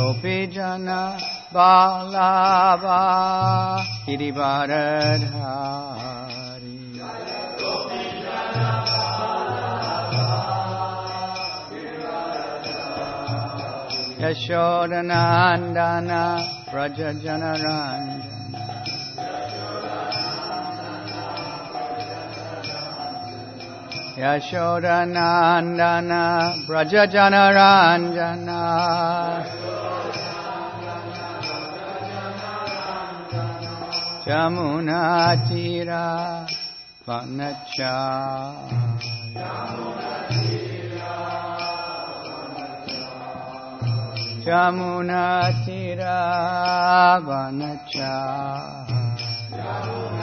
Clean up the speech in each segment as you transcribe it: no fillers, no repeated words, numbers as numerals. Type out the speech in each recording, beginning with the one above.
Gopijana Vallabha Girivaradhari Yashodanandana Vrajajanaranjana Yashodanandana Vrajajanaranjana Jamunatira Vanachaya Jamunatira Vanachaya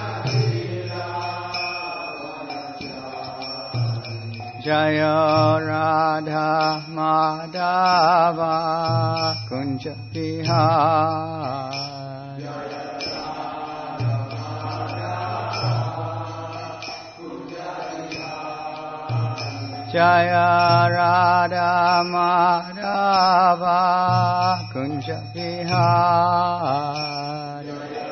Jaya Radha Madhava Kunja Vihari Jaya Radha Madhava Kunja Vihari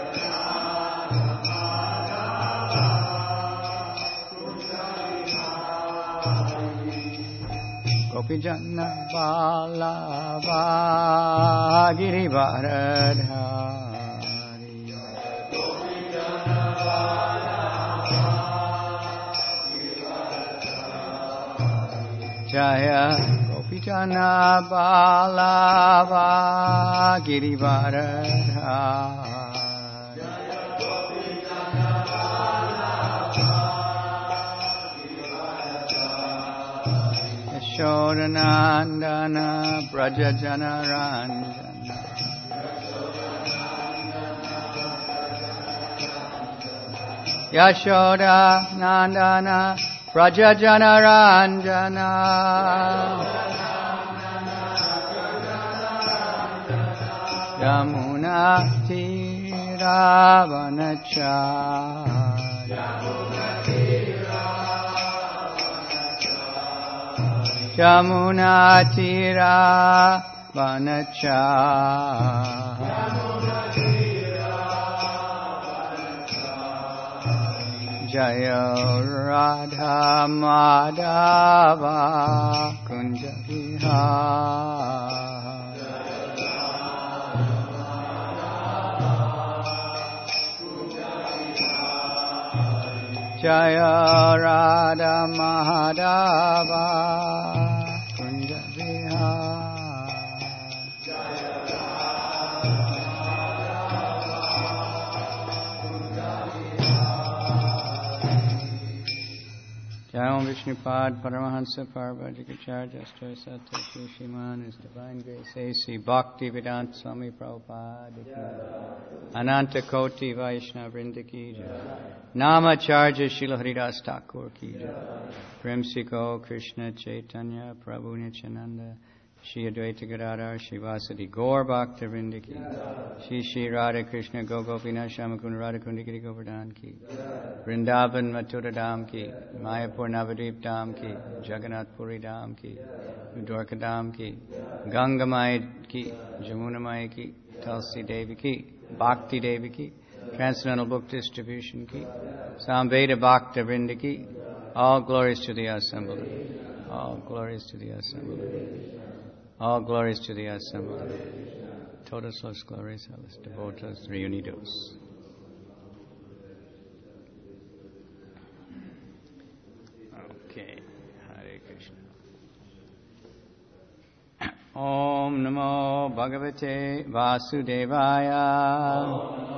Gopijana Vallabha Girivaradhari Jaya Gopijana Vallabha Girivaradhari Yashodanandana Vrajajanaranjana Yashodanandana Vrajajanaranjana Yamuna Tiravanachaya Jamuna Tira Vanachaya Jaya Radha Madhava Kunja Vihari Jaya Radha Madhava Kunja Vihari Jai Om Vishnupad Paramahansa Parvajikacharya Astra Satya Shri Shriman His Divine Grace A.C. Bhakti Vedanta Swami Prabhupada Ananta Koti Vaishnava Vrinda Ki Jai Namacharya Srila Haridas Thakur Ki Jai Premsiko Krishna Chaitanya Prabhu Nityananda Shri Advaita Gadadhar Shivasati Gaur Bhakta Vrinda Ki Shri Shri Radha Krishna Gopinath Shamakund Radha Kundakiri Govardhan Ki Vrindavan Mathura Dham Ki Mayapur Navadvip Dham Ki Jagannath Puri Dham Ki Dwarka Dham Ki Ganga Maya Ki Jamuna Maya Ki Tulsi Devi Ki Bhakti Devi Ki Transcendental Book Distribution Ki Samveda Bhakta Vrinda Ki All glories to the assembled. All glories to the assembled. All glories to the assembled. Todos los glories a los devotos reunidos. Okay. Hare Krishna. Om Namo Bhagavate Vasudevaya.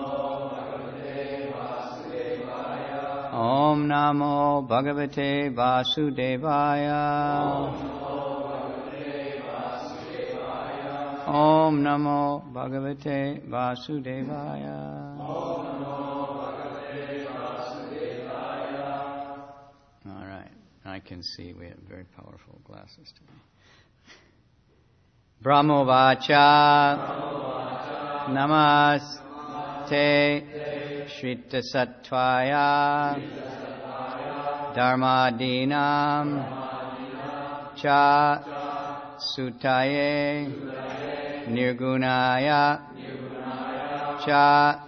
Om Namo Bhagavate Vasudevaya. Om Namo Bhagavate Vasudevaya. All right, I can see we have very powerful glasses today. Brahmovacha Namaste Shrita Sattvaya Dharmadinam Cha Sutaye Nirgunaya Cha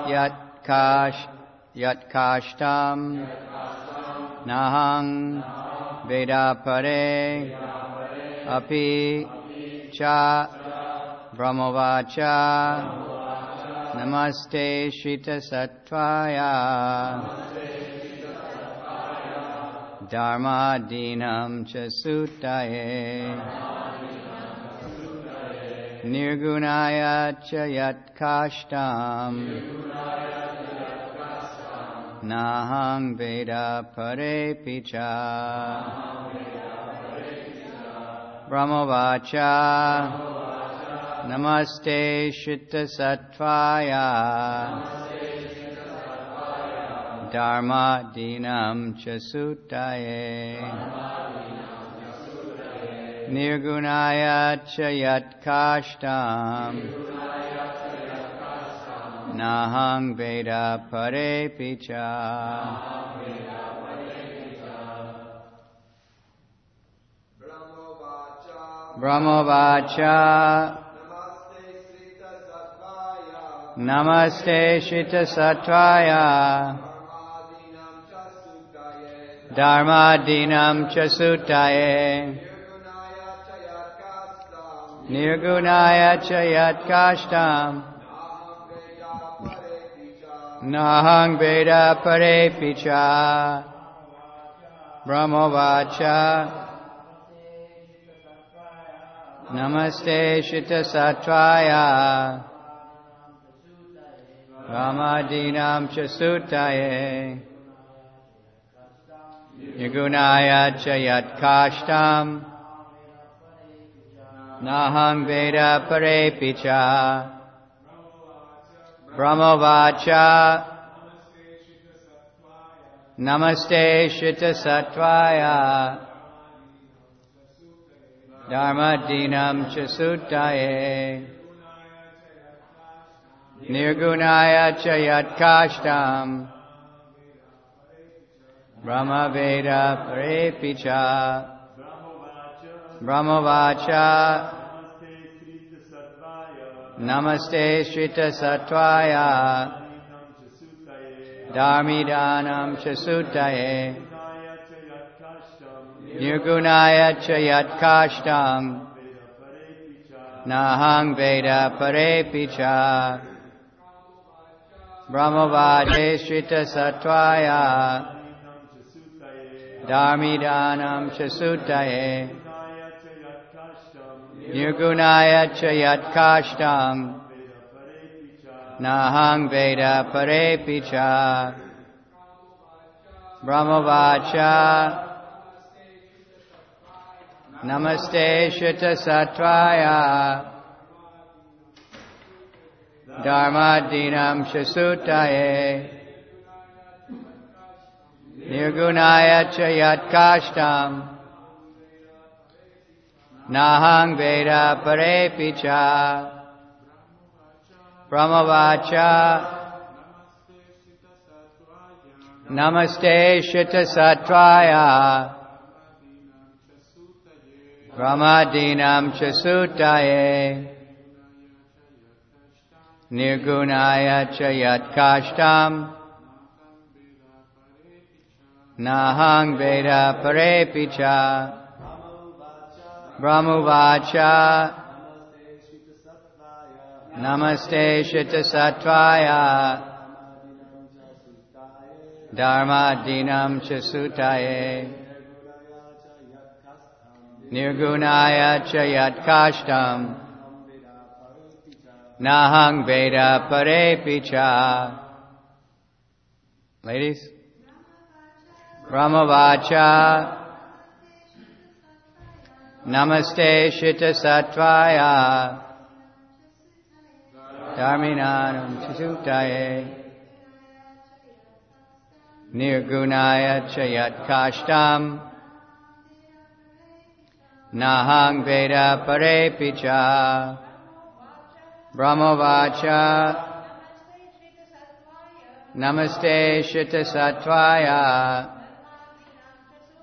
Yatkashtam Nahang Vedapare Api Cha Brahmavacha Namaste Shita Sattvaya Dharma Dinam Cha Sutaye Nirgunaya Cha Yatkashtam Nahang Veda Pare Picha Brahmavacha Namaste Shita Sattvaya Dharma Dinam Cha Sutaye Nirgunaya Cha Yatkashtam Nahang Veda Pare Picha Brahmavacha Namaste Shita Sattvaya Dharma Dinam Cha Sutaye Nirgunaya Cha Yatkashtam Nahang Veda Pare Picha Brahmavacha Namaste Shita Sattvaya Ramadinam Cha Sutaye Nirgunaya Cha Yatkashtam Nahang Veda Pare Picha Brahmavacha Namaste Shita Sattvaya Dharma Dinam Cha Sutaye Nirgunaya Cha Yatkashtam Brahma Veda Pare Picha Brahmavacha Namaste Shrita Sattvaya Dharmidanam Cha Sutaye Nirgunaya Cha Yatkashtam Nahang Veda Pare Picha Brahmavacha Shrita Sattvaya Dharmidanam Cha Sutaye Nirgunaya Cha Yatkashtam Nahang Veda Pare Picha Brahmavacha Namaste Shita Sattvaya Dharma Dinam Cha Sutaye Nirgunaya Cha Yatkashtam Nahang Veda Pare Picha Brahmavacha Namaste Shita Sattvaya Ramadinam Cha Sutaye Nirgunaya Cha Yatkashtam Nahang Veda Pare Picha Brahmavacha Namaste Shita Sattvaya Dharma Dinam Cha Sutaye Nirgunaya Cha Yatkashtam Nahang Veda Pare Picha. Ladies? Brahmavacha Namaste Shita Sattvaya Dharminanam Cha Sutaye Nirgunaya Cha Yatkashtam Nahang Veda Pare Picha Brahmavacha Namaste Shita Sattvaya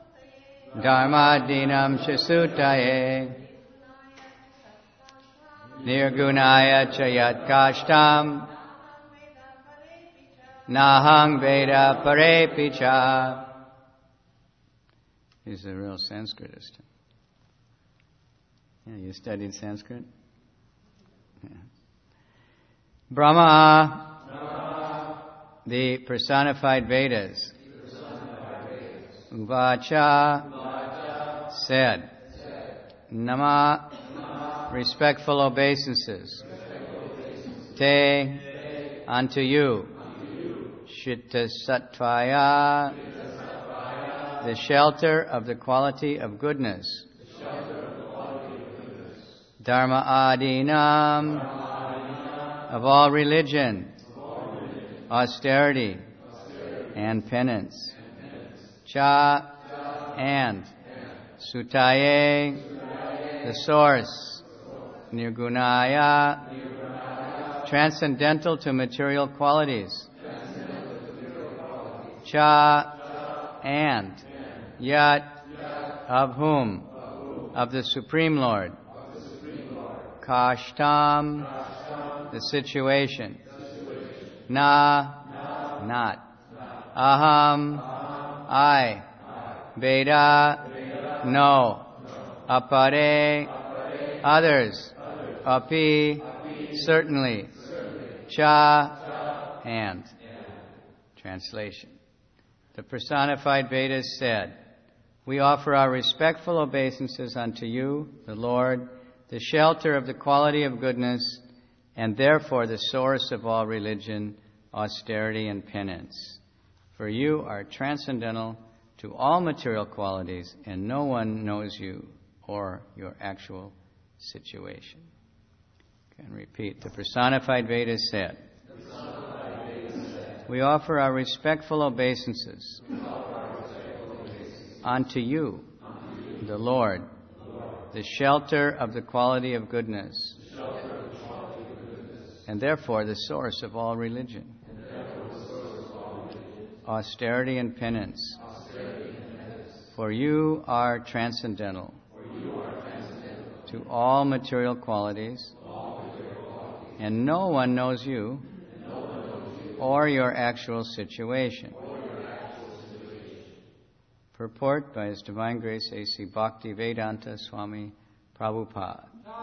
Dharma Dinam Cha Sutaye Nirgunaya cha yat kashtam nahang veda parepi cha. He's a real Sanskritist. Yeah, you studied Sanskrit? Yeah. Brahma, the personified Vedas. Uvacha, said. Nama, respectful obeisances. Te, unto you. Chitta Sattvaya, the shelter of the quality of goodness. Dharma Adinam, of all religion, austerity, and penance. Cha, and. Sutaye, the source. Nirgunaya, transcendental to material qualities. Cha, and. Yat, of whom? Of the Supreme Lord. Kashtam, the situation. Na, not. Aham, I. Veda, no. Apare, others. Api, certainly. Cha, and. Translation. The personified Vedas said, we offer our respectful obeisances unto you, the Lord, the shelter of the quality of goodness, and therefore the source of all religion, austerity, and penance. For you are transcendental to all material qualities, and no one knows you or your actual situation. Can repeat. The personified Vedas said, we offer our respectful obeisances unto you, the Lord, the shelter of the quality of goodness, and therefore the source of all religion, austerity and penance. For you are transcendental to all material qualities, and no one knows you or your actual situation. Purport by His Divine Grace A.C. Bhaktivedanta Swami Prabhupada.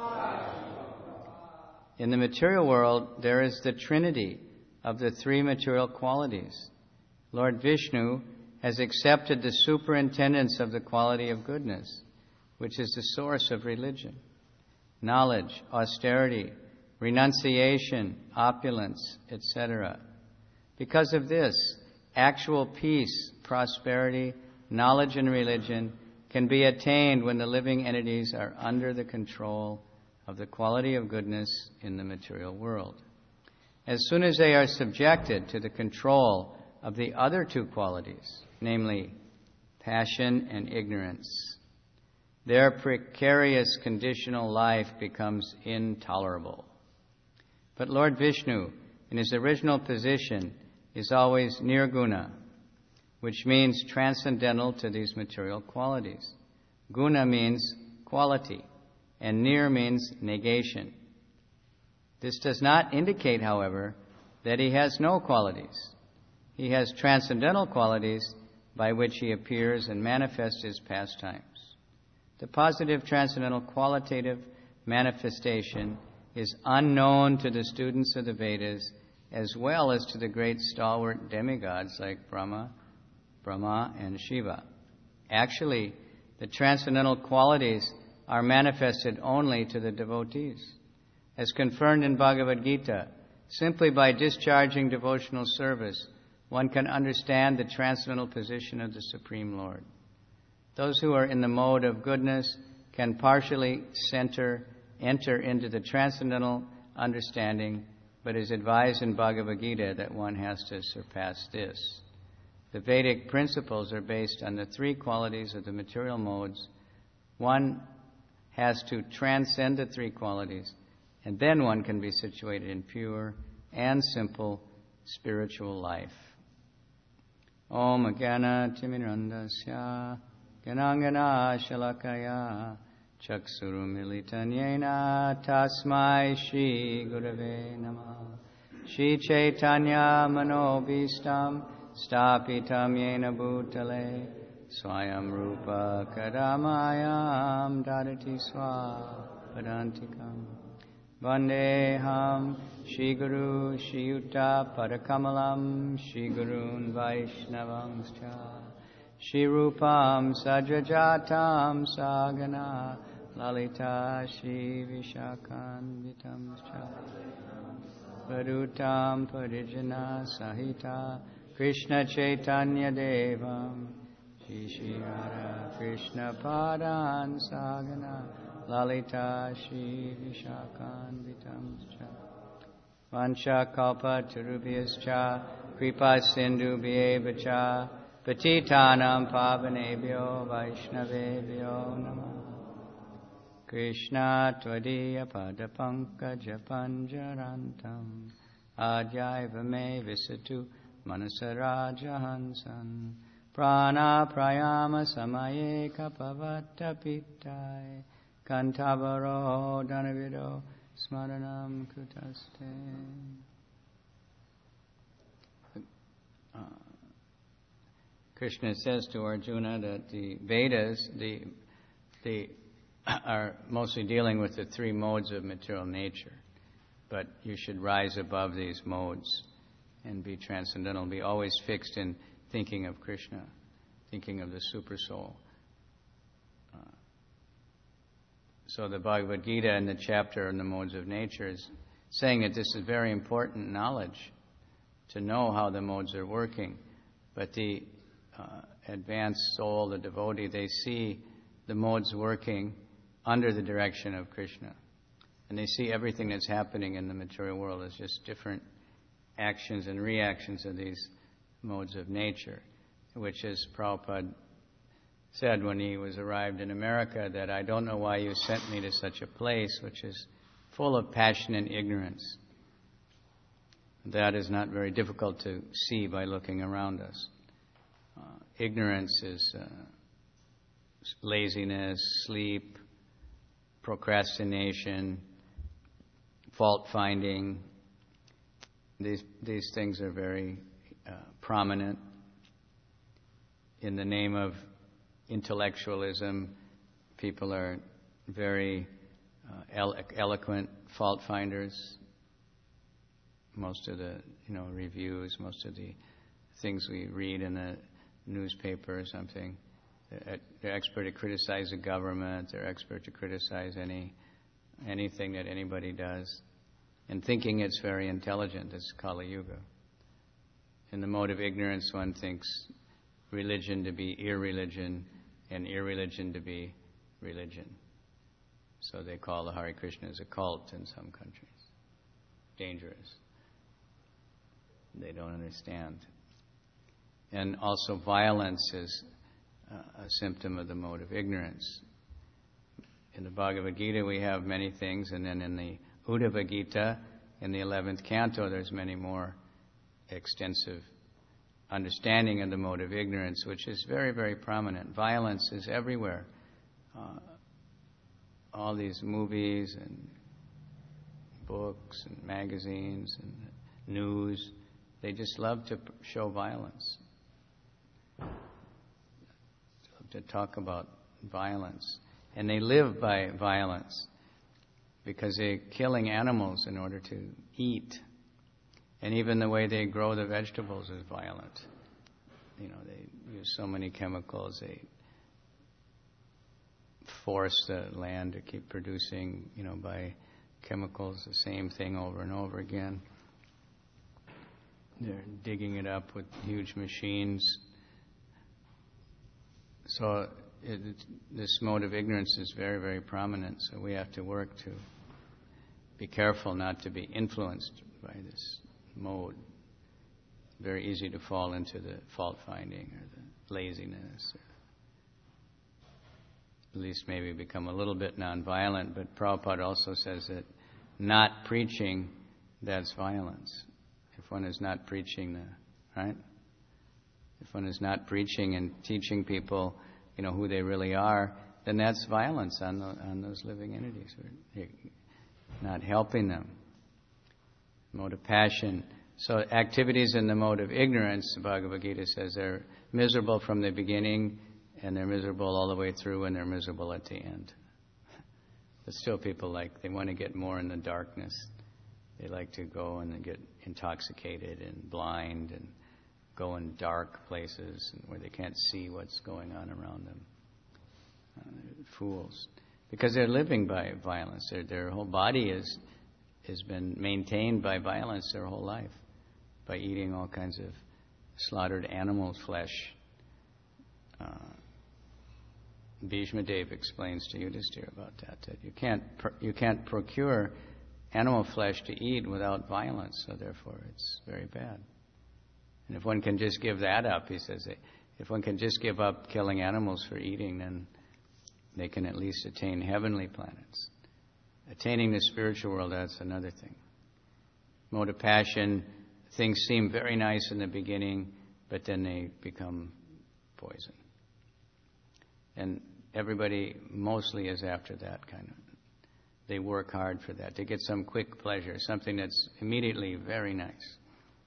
In the material world, there is the trinity of the three material qualities. Lord Vishnu has accepted the superintendence of the quality of goodness, which is the source of religion. Knowledge, austerity, renunciation, opulence, etc. Because of this, actual peace, prosperity, knowledge, and religion can be attained when the living entities are under the control of the quality of goodness in the material world. As soon as they are subjected to the control of the other two qualities, namely passion and ignorance, their precarious conditional life becomes intolerable. But Lord Vishnu, in His original position, is always nirguna, which means transcendental to these material qualities. Guna means quality, and nir means negation. This does not indicate, however, that He has no qualities. He has transcendental qualities by which He appears and manifests His pastimes. The positive transcendental qualitative manifestation is unknown to the students of the Vedas as well as to the great stalwart demigods like Brahma and Shiva. Actually, the transcendental qualities are manifested only to the devotees. As confirmed in Bhagavad Gita, simply by discharging devotional service, one can understand the transcendental position of the Supreme Lord. Those who are in the mode of goodness can partially enter into the transcendental understanding, but is advised in Bhagavad Gita that one has to surpass this. The Vedic principles are based on the three qualities of the material modes. One has to transcend the three qualities, and then one can be situated in pure and simple spiritual life. Om Jnana Timirandasya Ganangana Shalakaya Chaksurumilitan yena tasmai Shri Gurave Namaha. Shri Chaitanya Manobhistam Stapitam Yena Bhutale Swayam Rupa Kadamayam Dadati Swapadantikam Vandeham Shri Guru Shri Yuta Padakamalam Shri Gurun Vaishnavamscha Shri Rupam Sadrajatam Sagana Lalita Shri Vishakanvitamscha Vadutam Parijana Sahita Krishna Chaitanya Devam Shri Shri Radha Krishna Padan Sagana Lalita Shri Vishakanvitamscha Vancha Kalpa Tarubhyascha Kripa Sindhu Bhyevacha Patitanam Pavanebhyo Vaishnavebhyo Namah Krishna Tvadiya Padapankaja Panjarantam Adyaiva Me Visatu Manasaraja Hansan Prana Prayama Samaye Kapavatta Pittai Kantavaro Dhanavido Smaranam Kutaste. Krishna says to Arjuna that the Vedas they are mostly dealing with the three modes of material nature, but you should rise above these modes and be transcendental, be always fixed in thinking of Krishna, thinking of the Super Soul. So the Bhagavad Gita in the chapter on the modes of nature is saying that this is very important knowledge to know how the modes are working. But the advanced soul, the devotee, they see the modes working under the direction of Krishna. And they see everything that's happening in the material world as just different actions and reactions of these modes of nature, which is Prabhupada said when he was arrived in America, that I don't know why you sent me to such a place which is full of passion and ignorance. That is not very difficult to see by looking around us. Ignorance is laziness, sleep, procrastination, fault-finding. These things are very prominent. In the name of intellectualism, people are very eloquent fault-finders. Most of the reviews, most of the things we read in the newspaper or something, they're expert to criticize the government, they're expert to criticize anything that anybody does, and thinking it's very intelligent. It's Kali Yuga. In the mode of ignorance, one thinks religion to be irreligion and irreligion to be religion. So they call the Hare Krishnas a cult in some countries. Dangerous. They don't understand. And also violence is a symptom of the mode of ignorance. In the Bhagavad Gita we have many things, and then in the Uddhava Gita, in the 11th canto, there's many more extensive understanding of the mode of ignorance, which is very, very prominent. Violence is everywhere. All these movies and books and magazines and news, they just love to show violence. To talk about violence. And they live by violence because they're killing animals in order to eat. And even the way they grow the vegetables is violent. They use so many chemicals. They force the land to keep producing, by chemicals, the same thing over and over again. They're digging it up with huge machines. So this mode of ignorance is very, very prominent. So we have to work to be careful not to be influenced by this mode. Very easy to fall into the fault-finding or the laziness. Or at least maybe become a little bit non-violent. But Prabhupada also says that not preaching, that's violence. If one is not preaching right? If one is not preaching and teaching people, who they really are, then that's violence on those living entities. We're not helping them. Mode of passion. So activities in the mode of ignorance, the Bhagavad Gita says, they're miserable from the beginning, and they're miserable all the way through, and they're miserable at the end. But still people they want to get more in the darkness. They like to go and get intoxicated and blind and go in dark places where they can't see what's going on around them. Fools. Because they're living by violence. Their whole body has been maintained by violence their whole life, by eating all kinds of slaughtered animal flesh. Bhishma Dev explains to Yudhishthira about that you can't procure animal flesh to eat without violence, so therefore it's very bad. And if one can just give that up, he says, if one can just give up killing animals for eating, then they can at least attain heavenly planets. Attaining the spiritual world, that's another thing. Mode of passion, things seem very nice in the beginning, but then they become poison. And everybody mostly is after that kind of. They work hard for that. They get some quick pleasure, something that's immediately very nice.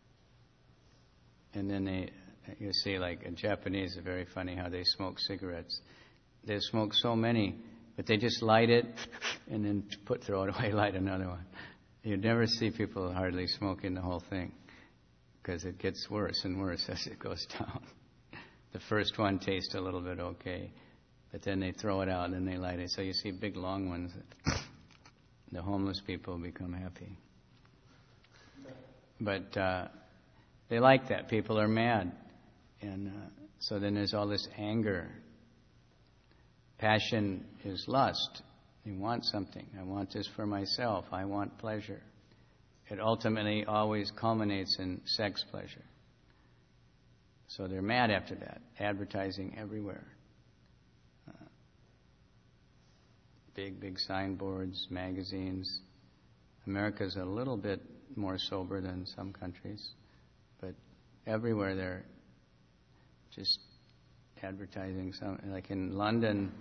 And then you see, in Japanese, it's very funny how they smoke cigarettes. They smoke so many, but they just light it and then throw it away, light another one. You never see people hardly smoking the whole thing because it gets worse and worse as it goes down. The first one tastes a little bit okay, but then they throw it out and then they light it. So you see big long ones. The homeless people become happy. But they like that. People are mad. And so then there's all this anger. Passion is lust. You want something. I want this for myself. I want pleasure. It ultimately always culminates in sex pleasure. So they're mad after that. Advertising everywhere. Big signboards, magazines. America's a little bit more sober than some countries. But everywhere they're just advertising something. Like in London,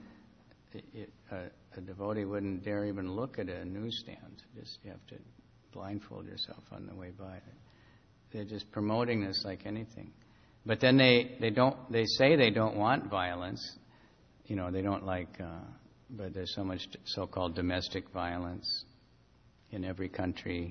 a devotee wouldn't dare even look at a newsstand. Just you have to blindfold yourself on the way by. They're just promoting this like anything. But then they say they don't want violence. They don't like. But there's so much so-called domestic violence in every country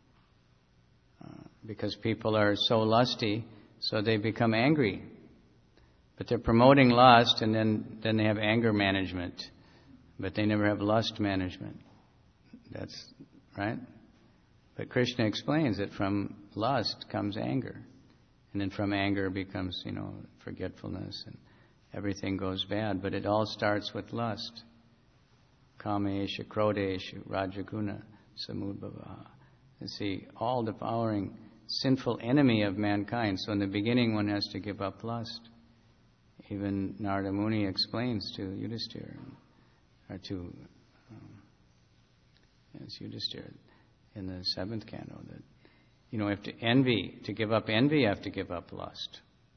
because people are so lusty, so they become angry. But they're promoting lust, and then they have anger management, but they never have lust management. That's right. But Krishna explains that from lust comes anger, and then from anger becomes forgetfulness, and everything goes bad. But it all starts with lust. Kamesha, Krodesha, Rajaguna, Samudbhava. It's the all-devouring, sinful enemy of mankind. So in the beginning, one has to give up lust. Even Narada Muni explains to Yudhishthira, or to Yudhishthira in the 7th canto, that to give up envy, you have to give up lust.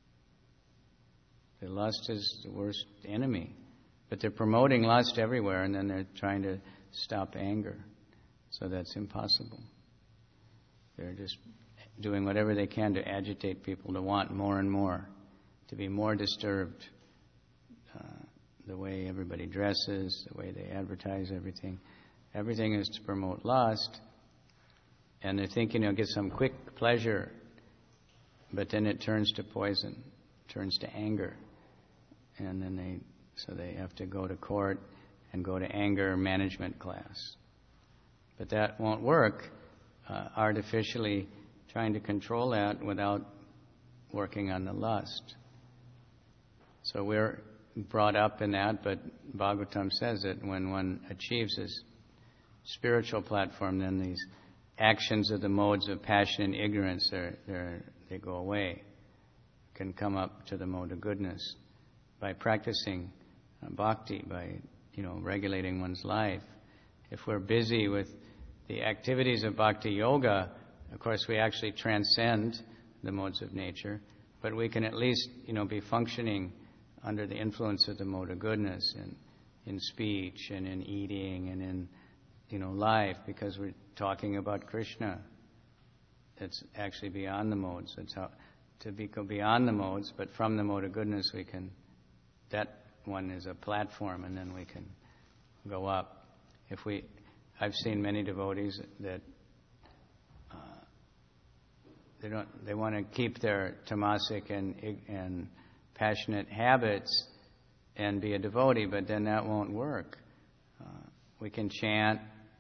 The lust is the worst enemy. But they're promoting lust everywhere, and then they're trying to stop anger. So that's impossible. They're just doing whatever they can to agitate people to want more and more, to be more disturbed. The way everybody dresses, the way they advertise everything. Everything is to promote lust. And they're thinking they'll get some quick pleasure, but then it turns to poison, turns to anger. And then they have to go to court and go to anger management class. But that won't work, artificially trying to control that without working on the lust. So we're brought up in that, but Bhagavatam says that when one achieves this spiritual platform, then these actions of the modes of passion and ignorance, they go away, can come up to the mode of goodness by practicing bhakti, by regulating one's life. If we're busy with the activities of bhakti yoga, of course we actually transcend the modes of nature, but we can at least be functioning under the influence of the mode of goodness, and in speech and in eating and in, life, because we're talking about Krishna. It's actually beyond the modes. That's how to go beyond the modes, but from the mode of goodness that one is a platform, and then we can go up. I've seen many devotees that they want to keep their tamasic and passionate habits and be a devotee, but then that won't work. We can chant.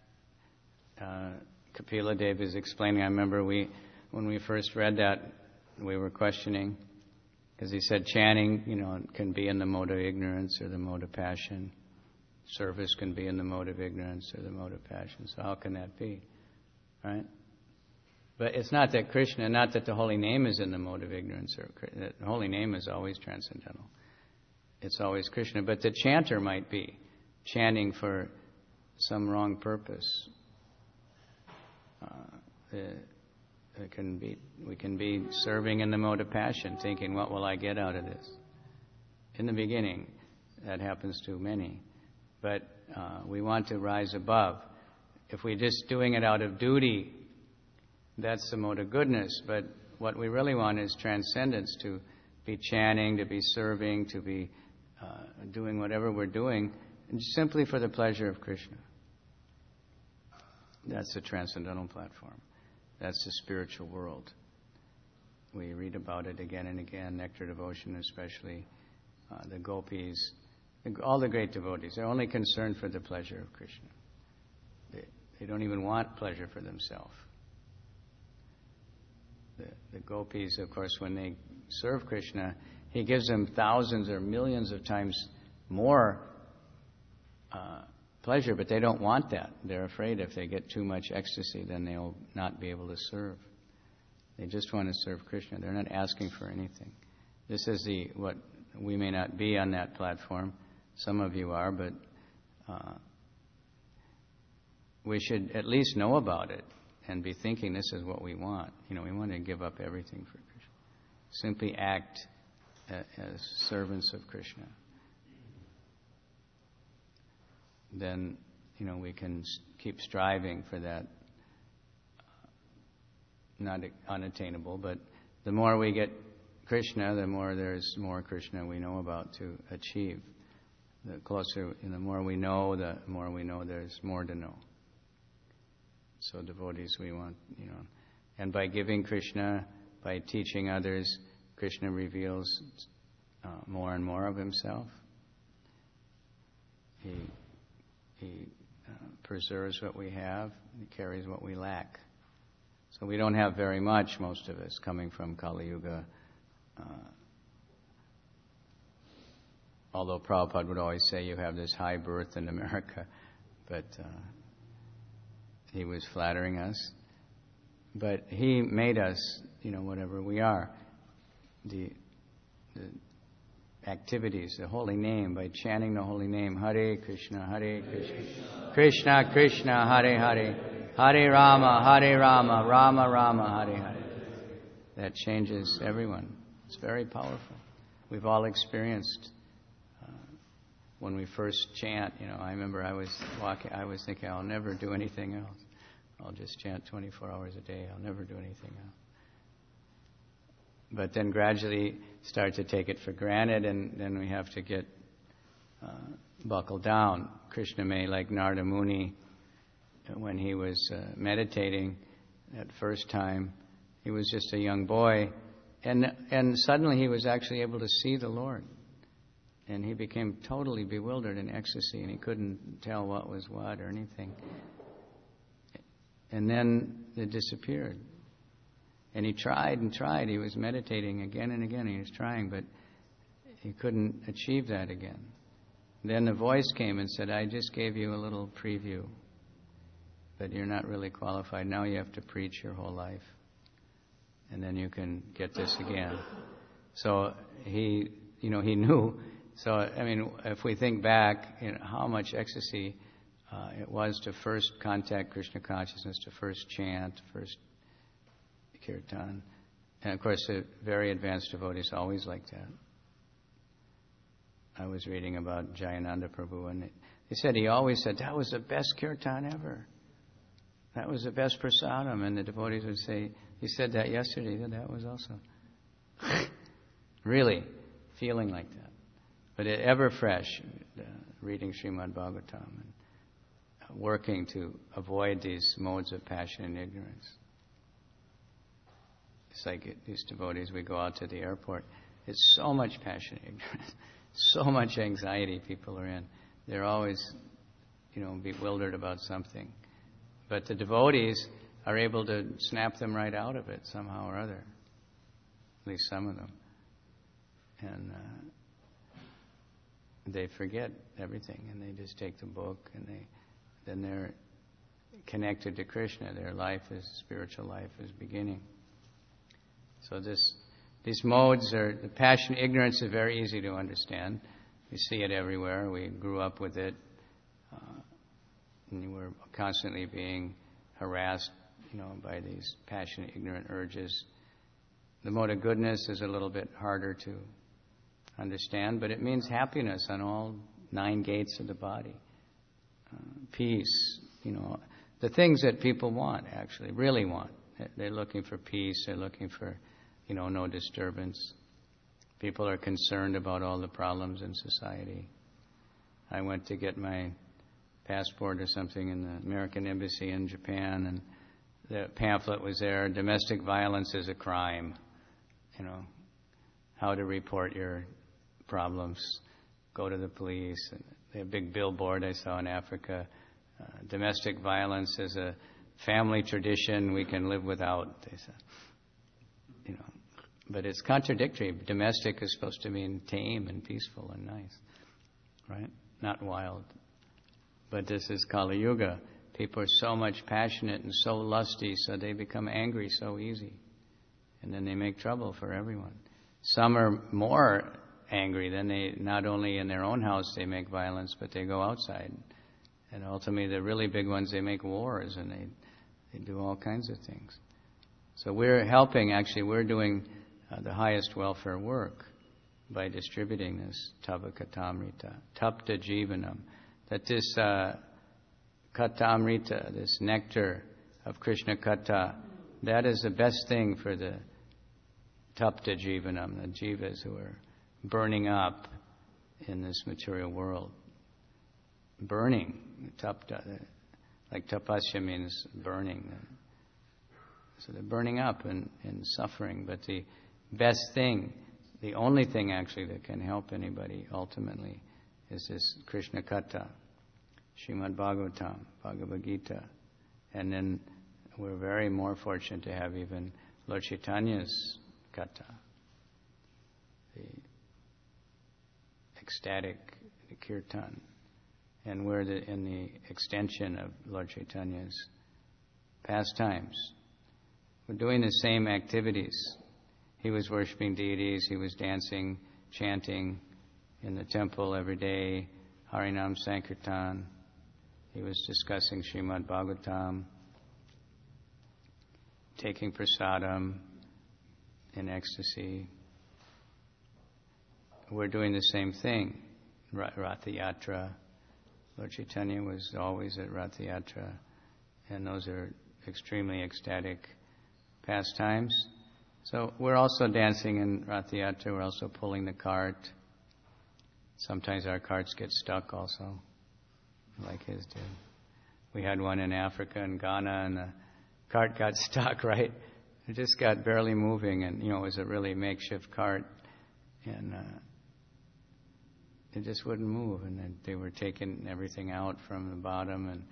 Kapila Dev is explaining. I remember when we first read that, we were questioning, because he said chanting, can be in the mode of ignorance or the mode of passion. Service can be in the mode of ignorance or the mode of passion. So how can that be, right? But it's not that the holy name is in the mode of ignorance. The holy name is always transcendental. It's always Krishna. But the chanter might be chanting for some wrong purpose. We can be serving in the mode of passion, thinking, what will I get out of this? In the beginning, that happens to many. But we want to rise above. If we're just doing it out of duty, that's the mode of goodness. But what we really want is transcendence, to be chanting, to be serving, to be doing whatever we're doing, simply for the pleasure of Krishna. That's the transcendental platform. That's the spiritual world. We read about it again and again, Nectar Devotion especially, the gopis, all the great devotees. They're only concerned for the pleasure of Krishna. They don't even want pleasure for themselves. The gopis, of course, when they serve Krishna, he gives them thousands or millions of times more pleasure, but they don't want that. They're afraid if they get too much ecstasy, then they'll not be able to serve. They just want to serve Krishna. They're not asking for anything. This is what we may not be on that platform. Some of you are, but we should at least know about it and be thinking this is what we want. We want to give up everything for Krishna. Simply act as servants of Krishna. Then, we can keep striving for that, not unattainable, but the more we get Krishna, the more there's more Krishna we know about to achieve. The closer, the more we know there's more to know. So devotees, we want, and by giving Krishna, by teaching others, Krishna reveals more and more of himself. He preserves what we have, he carries what we lack. So we don't have very much, most of us, coming from Kali Yuga. Although Prabhupada would always say you have this high birth in America, but he was flattering us. But he made us, whatever we are. The activities, the holy name, by chanting the holy name, Hare Krishna, Krishna Krishna, Hare Hare, Hare Rama, Rama Rama, Hare Hare. That changes everyone. It's very powerful. We've all experienced when we first chant. I remember I was thinking, I'll never do anything else. I'll just chant 24 hours a day. I'll never do anything else. But then gradually start to take it for granted, and then we have to get buckled down. Krishna may, like Narada Muni, when he was meditating that first time, he was just a young boy, and suddenly he was actually able to see the Lord. And he became totally bewildered in ecstasy, and he couldn't tell what was what or anything. And then it disappeared. And he tried and tried. He was meditating again and again. He was trying, but he couldn't achieve that again. Then the voice came and said, I just gave you a little preview, but you're not really qualified. Now you have to preach your whole life. And then you can get this again. So he knew. So, if we think back, how much ecstasy it was to first contact Krishna consciousness, to first chant, first kirtan. And of course, the very advanced devotees always like that. I was reading about Jayananda Prabhu, and they said he always said, that was the best kirtan ever. That was the best prasadam. And the devotees would say, he said that yesterday, that was also. Really feeling like that. But ever fresh, reading Srimad Bhagavatam and working to avoid these modes of passion and ignorance. It's like these devotees, we go out to the airport. It's so much passion and ignorance, so much anxiety people are in. They're always, bewildered about something. But the devotees are able to snap them right out of it somehow or other. At least some of them. And they forget everything, and they just take the book, and then they're connected to Krishna. Their spiritual life is beginning. So these modes the passion, ignorance is very easy to understand. We see it everywhere. We grew up with it. And we're constantly being harassed, by these passionate, ignorant urges. The mode of goodness is a little bit harder to understand, but it means happiness on all 9 gates of the body. Peace, the things that people want, actually, really want. They're looking for peace. They're looking for, no disturbance. People are concerned about all the problems in society. I went to get my passport or something in the American Embassy in Japan, and the pamphlet was there, domestic violence is a crime. How to report your problems, go to the police. And they have a big billboard I saw in Africa. Domestic violence is a family tradition we can live without, they said. But it's contradictory. Domestic is supposed to mean tame and peaceful and nice, right? Not wild. But this is Kali Yuga. People are so much passionate and so lusty, so they become angry so easy. And then they make trouble for everyone. Some are more angry. Then they, not only in their own house they make violence, but they go outside. And ultimately the really big ones, they make wars and they do all kinds of things. So we're helping, actually we're doing the highest welfare work by distributing this Tava-katamrita, Tapta Jivanam. That this Katamrita, this nectar of Krishna Katha, that is the best thing for the Tapta Jivanam, the jivas who are burning up in this material world. Burning, tapta, like tapasya means burning. So they're burning up in suffering, but the best thing, the only thing actually that can help anybody ultimately is this Krishna Katha, Srimad Bhagavatam, Bhagavad Gita. And then we're very more fortunate to have even Lord Chaitanya's Katha, the ecstatic kirtan. And we're in the extension of Lord Chaitanya's pastimes. We're doing the same activities. He was worshiping deities, he was dancing, chanting in the temple every day, Harinam Sankirtan. He was discussing Srimad Bhagavatam, taking prasadam in ecstasy. We're doing the same thing. Ratha Yatra. Lord Chaitanya was always at Ratha Yatra, and those are extremely ecstatic pastimes. So we're also dancing in Ratha Yatra. We're also pulling the cart. Sometimes our carts get stuck also, like his did. We had one in Africa, in Ghana, and the cart got stuck, right? It just got barely moving, and, it was a really makeshift cart, and it just wouldn't move, and then they were taking everything out from the bottom, and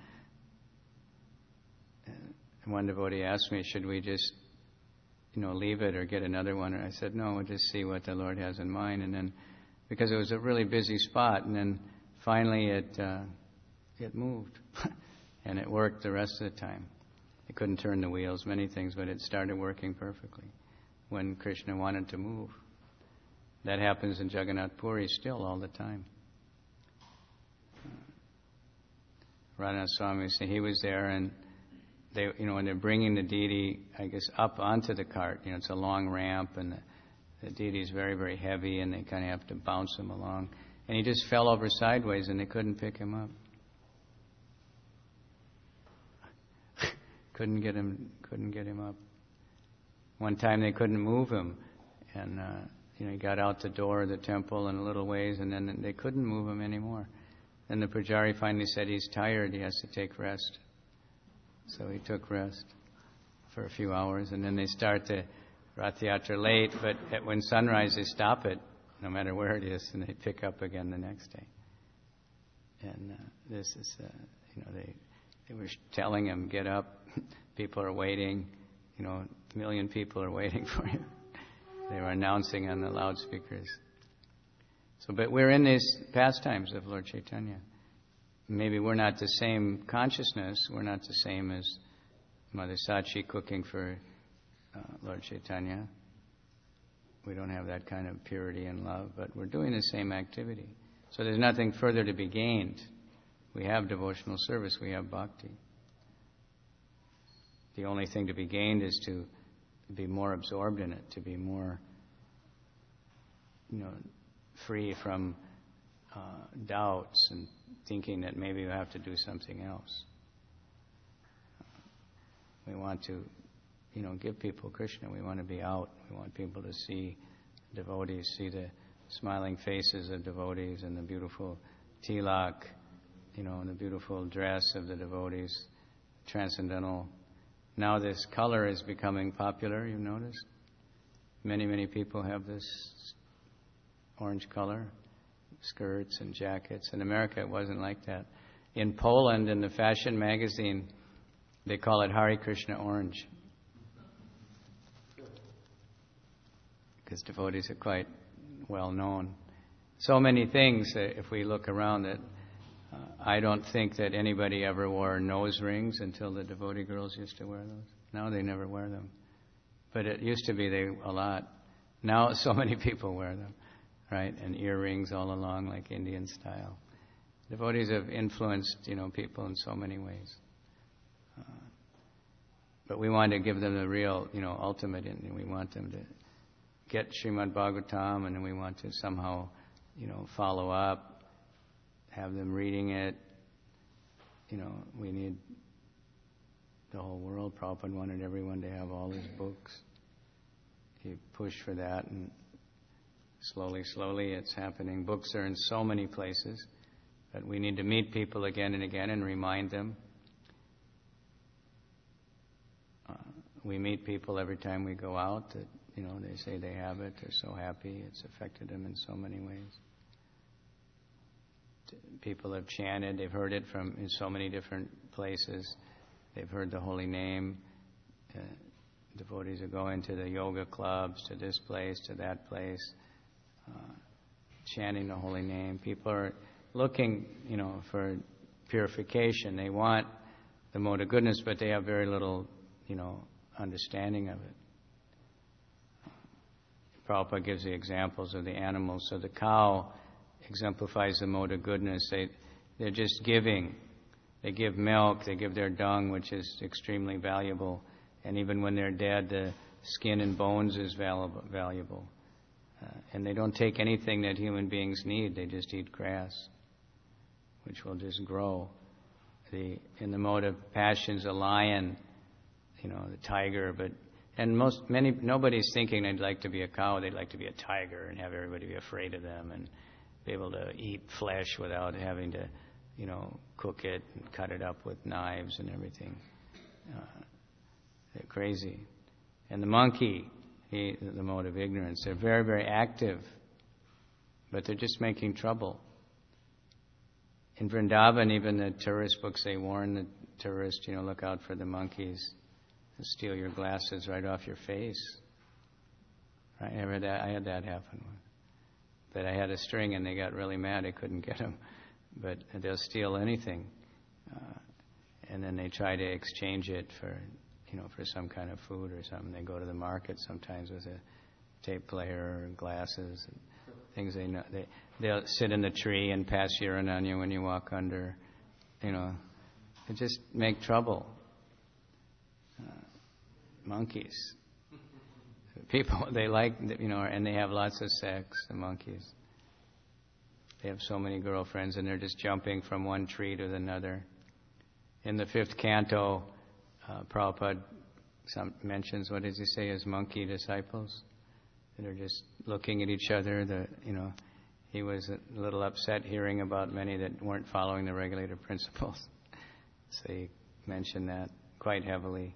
one devotee asked me, should we just, leave it or get another one? And I said, no, we'll just see what the Lord has in mind. And then, because it was a really busy spot, and then finally it moved, and it worked the rest of the time. It couldn't turn the wheels, many things, but it started working perfectly when Krishna wanted to move. That happens in Jagannath Puri still all the time. Radhanath Swami said he was there, and they, when they're bringing the deity, I guess, up onto the cart, it's a long ramp, and the deity is very, very heavy, and they kind of have to bounce him along. And he just fell over sideways, and they couldn't pick him up. Couldn't get him up. One time they couldn't move him, and he got out the door of the temple in a little ways, and then they couldn't move him anymore. Then the Pujari finally said he's tired, he has to take rest. So he took rest for a few hours, and then they start the Rath Yatra late, but when sunrise they stop it, no matter where it is, and they pick up again the next day. And this is, they were telling him, get up, people are waiting, a million people are waiting for you. They were announcing on the loudspeakers. So, but we're in these pastimes of Lord Chaitanya. Maybe we're not the same consciousness, we're not the same as Mother Sachi cooking for Lord Chaitanya. We don't have that kind of purity and love, but we're doing the same activity. So there's nothing further to be gained. We have devotional service, we have bhakti. The only thing to be gained is to be more absorbed in it, to be more, free from doubts and thinking that maybe we have to do something else. We want to, give people Krishna. We want to be out. We want people to see devotees, see the smiling faces of devotees and the beautiful tilak, and the beautiful dress of the devotees, transcendental. Now this color is becoming popular, you've noticed? Many, many people have this orange color, skirts and jackets. In America, it wasn't like that. In Poland, in the fashion magazine, they call it Hare Krishna orange. Because devotees are quite well known. So many things, if we look around, that I don't think that anybody ever wore nose rings until the devotee girls used to wear those. Now they never wear them. But it used to be a lot. Now so many people wear them, right? And earrings all along like Indian style. Devotees have influenced, people in so many ways. But we want to give them the real, ultimate, and we want them to get Srimad Bhagavatam, and we want to somehow, follow up, have them reading it. We need the whole world. Prabhupada wanted everyone to have all his books. He pushed for that, and slowly it's happening. Books are in so many places, but we need to meet people again and again and remind them. We meet people every time we go out that, they say they have it, they're so happy, it's affected them in so many ways. People have chanted, they've heard it from in so many different places. They've heard the holy name. Devotees are going to the yoga clubs, to this place, to that place, chanting the holy name. People are looking, for purification. They want the mode of goodness, but they have very little, understanding of it. Prabhupada gives the examples of the animals. So the cow exemplifies the mode of goodness. They're just giving. They give milk, they give their dung, which is extremely valuable. And even when they're dead, the skin and bones is valuable. And they don't take anything that human beings need. They just eat grass, which will just grow. In the mode of passions, a lion, the tiger, nobody's thinking they'd like to be a cow. They'd like to be a tiger and have everybody be afraid of them and be able to eat flesh without having to, cook it and cut it up with knives and everything. They're crazy. And the monkey, the mode of ignorance, they're very, very active, but they're just making trouble. In Vrindavan, even the tourist books, they warn the tourist, look out for the monkeys. They'll steal your glasses right off your face. Right? I had that happen. But I had a string and they got really mad. I couldn't get them. But they'll steal anything. And then they try to exchange it for some kind of food or something. They go to the market sometimes with a tape player or glasses and things they know. They'll sit in the tree and pass urine on you when you walk under. They just make trouble. Monkeys. People, they like, and they have lots of sex, the monkeys. They have so many girlfriends, and they're just jumping from one tree to another. In the 5th canto, Prabhupada mentions, what does he say, as monkey disciples? That are just looking at each other. He was a little upset hearing about many that weren't following the regulator principles. So he mentioned that quite heavily.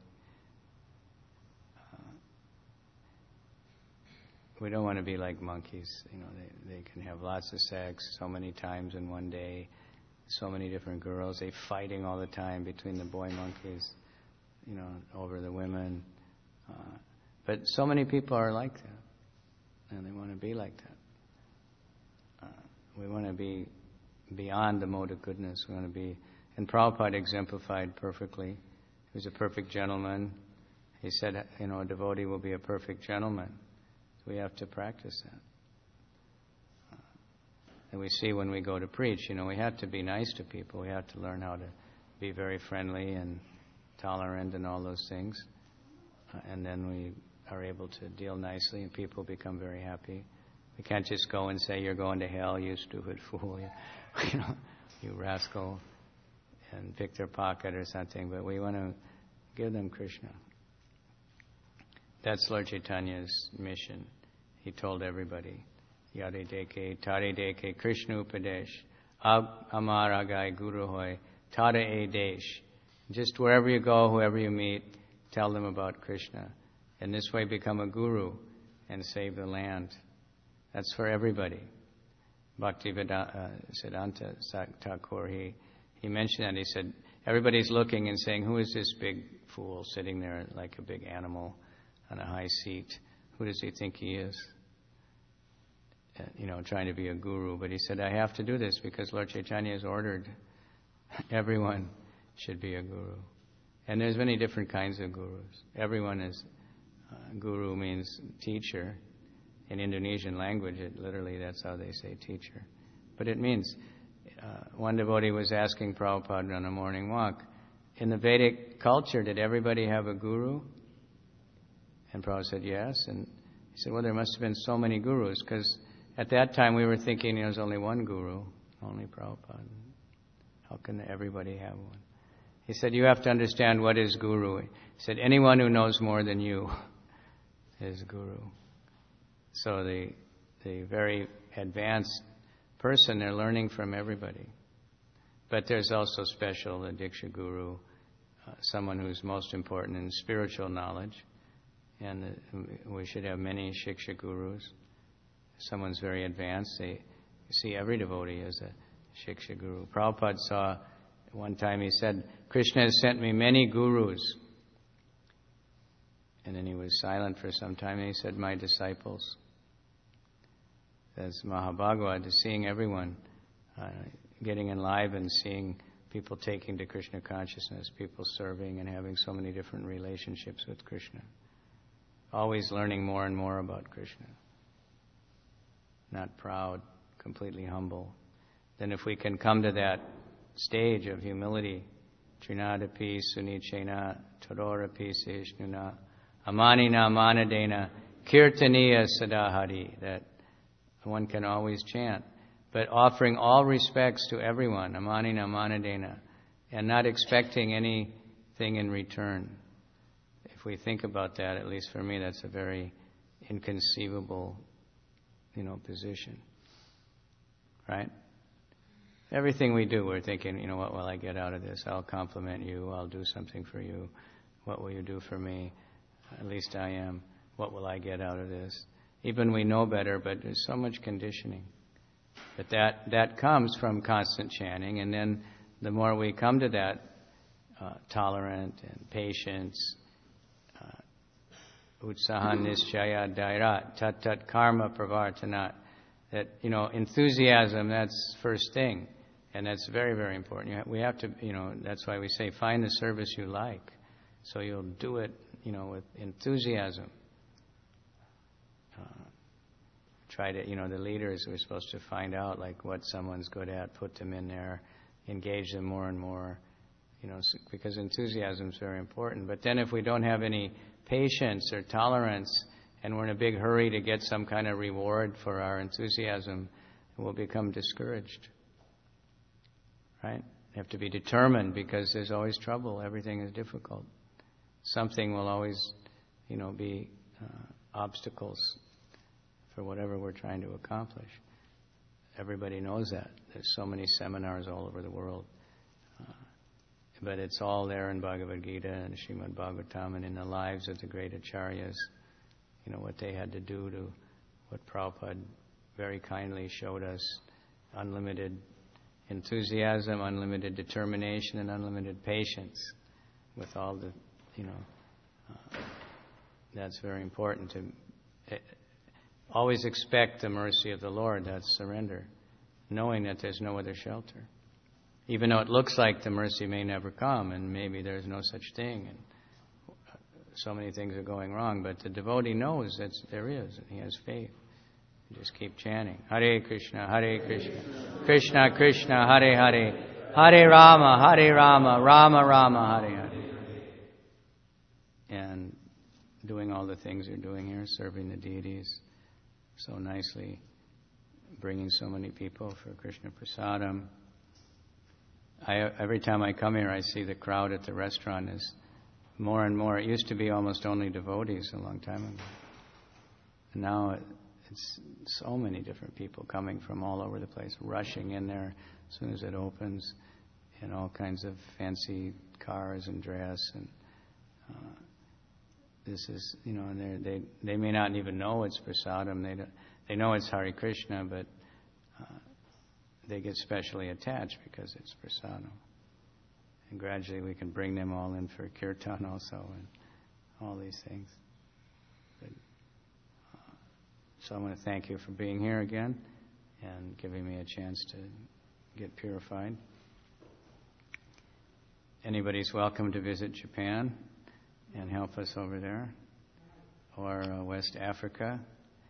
We don't want to be like monkeys. They can have lots of sex so many times in one day, so many different girls. They're fighting all the time between the boy monkeys, over the women. But so many people are like that, and they want to be like that. We want to be beyond the mode of goodness. We want to be, and Prabhupada exemplified perfectly. He was a perfect gentleman. He said, a devotee will be a perfect gentleman. We have to practice that. And we see when we go to preach, we have to be nice to people. We have to learn how to be very friendly and tolerant and all those things. And then we are able to deal nicely and people become very happy. We can't just go and say, you're going to hell, you stupid fool, you rascal, and pick their pocket or something. But we want to give them Krishna. That's Lord Chaitanya's mission. He told everybody, Yare deke, tare deke, Krishna upadesh, amar agai guru hoy, tare e desh. Just wherever you go, whoever you meet, tell them about Krishna. And this way become a guru and save the land. That's for everybody. Bhaktivedanta Thakur, he mentioned that. He said, everybody's looking and saying, who is this big fool sitting there like a big animal on a high seat? Who does he think he is? Trying to be a guru. But he said, I have to do this because Lord Chaitanya has ordered everyone should be a guru. And there's many different kinds of gurus. Everyone is, guru means teacher. In Indonesian language, literally that's how they say teacher. But it means, one devotee was asking Prabhupada on a morning walk, in the Vedic culture, did everybody have a guru? And Prabhupada said, yes. And he said, well, there must have been so many gurus, because at that time we were thinking there was only one guru, only Prabhupada. How can everybody have one? He said, you have to understand what is guru. He said, anyone who knows more than you is guru. So the very advanced person, they're learning from everybody. But there's also special, the Diksha Guru, someone who's most important in spiritual knowledge. And we should have many Shiksha Gurus. If someone's very advanced, they see every devotee as a Shiksha Guru. Prabhupada saw, one time he said, Krishna has sent me many gurus. And then he was silent for some time and he said, my disciples. As Mahabhagavad is seeing everyone getting enlivened, seeing people taking to Krishna consciousness, people serving and having so many different relationships with Krishna. Always learning more and more about Krishna. Not proud, completely humble. Then if we can come to that stage of humility, Trinadapi Sunichena Tororapi Seshnuna Amanina Manadena Kirtaniya Sadahari, that one can always chant, but offering all respects to everyone, Amanina Manadena, and not expecting anything in return. If we think about that, at least for me, that's a very inconceivable, position. Right? Everything we do, we're thinking, what will I get out of this? I'll compliment you. I'll do something for you. What will you do for me? At least I am. What will I get out of this? Even we know better, but there's so much conditioning. But that comes from constant chanting, and then the more we come to that tolerant and patience, utsahan nischaya dairat, tat karma pravartanat, that, enthusiasm, that's first thing. And that's very, very important. We have to, that's why we say find the service you like. So you'll do it, with enthusiasm. Try to, the leaders, we're supposed to find out what someone's good at, put them in there, engage them more and more, because enthusiasm is very important. But then if we don't have any patience or tolerance, and we're in a big hurry to get some kind of reward for our enthusiasm, we'll become discouraged. Right? You have to be determined because there's always trouble. Everything is difficult. Something will always, be obstacles for whatever we're trying to accomplish. Everybody knows that. There's so many seminars all over the world. But it's all there in Bhagavad Gita and Srimad Bhagavatam and in the lives of the great acharyas. What they had to do to what Prabhupada very kindly showed us. Unlimited enthusiasm, unlimited determination, and unlimited patience with all the, that's very important to always expect the mercy of the Lord. That's surrender, knowing that there's no other shelter. Even though it looks like the mercy may never come and maybe there's no such thing and so many things are going wrong, but the devotee knows that there is and he has faith. You just keep chanting, Hare Krishna, Krishna Krishna, Hare Hare, Hare Rama, Rama Rama, Hare Hare. And doing all the things you're doing here, serving the deities so nicely, bringing so many people for Krishna Prasadam. Every time I come here, I see the crowd at the restaurant is more and more. It used to be almost only devotees a long time ago. And now it's so many different people coming from all over the place, rushing in there as soon as it opens, in all kinds of fancy cars and dress. And this is, and they may not even know it's prasadam. They know it's Hare Krishna, but they get specially attached because it's prasadam. And gradually we can bring them all in for kirtan also and all these things. But, so I want to thank you for being here again and giving me a chance to get purified. Anybody's welcome to visit Japan and help us over there, or West Africa,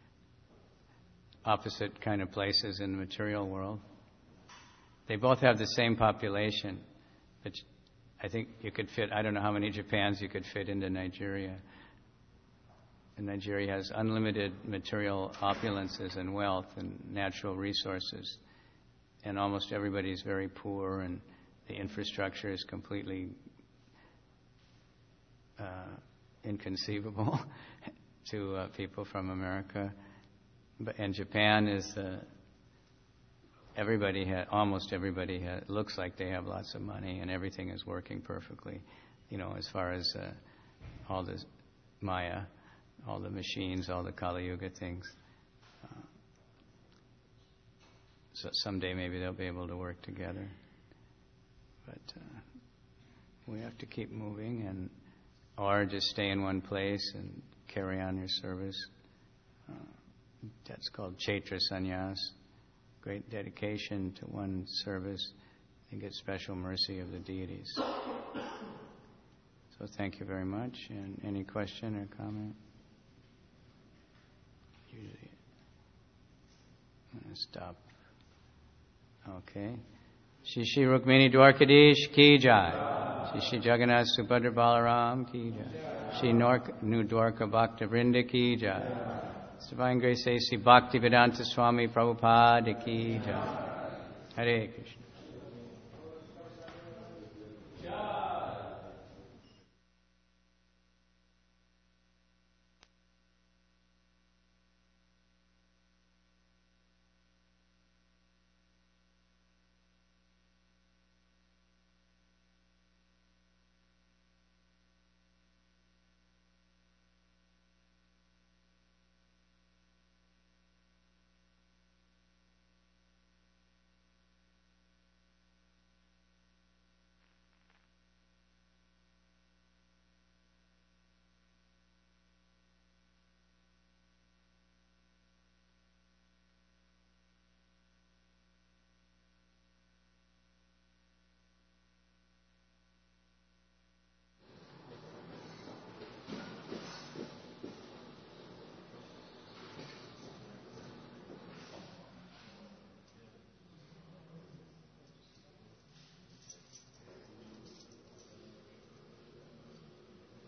opposite kind of places in the material world. They both have the same population, but I think you could fit, I don't know how many Japans you could fit into Nigeria. And Nigeria has unlimited material opulences and wealth and natural resources. And almost everybody is very poor, and the infrastructure is completely inconceivable to people from America. And Japan is almost everybody looks like they have lots of money, and everything is working perfectly. As far as all this Maya, all the machines, all the Kali Yuga things. So someday maybe they'll be able to work together. But we have to keep moving, or just stay in one place and carry on your service. That's called Chaitra Sannyas. Great dedication to one service and get special mercy of the deities. So thank you very much. And any question or comment? Usually, I'm going to stop. Okay. Shri Shri Rukmini Dwarkadish ki jai. Shri Shri Jagannath Subhadra Balaram ki jai. Shri Nu Dwarka Bhakta Vrinda ki jai. Divine Grace A.C. Bhaktivedanta Swami Prabhupada ki jai. Hare Krishna.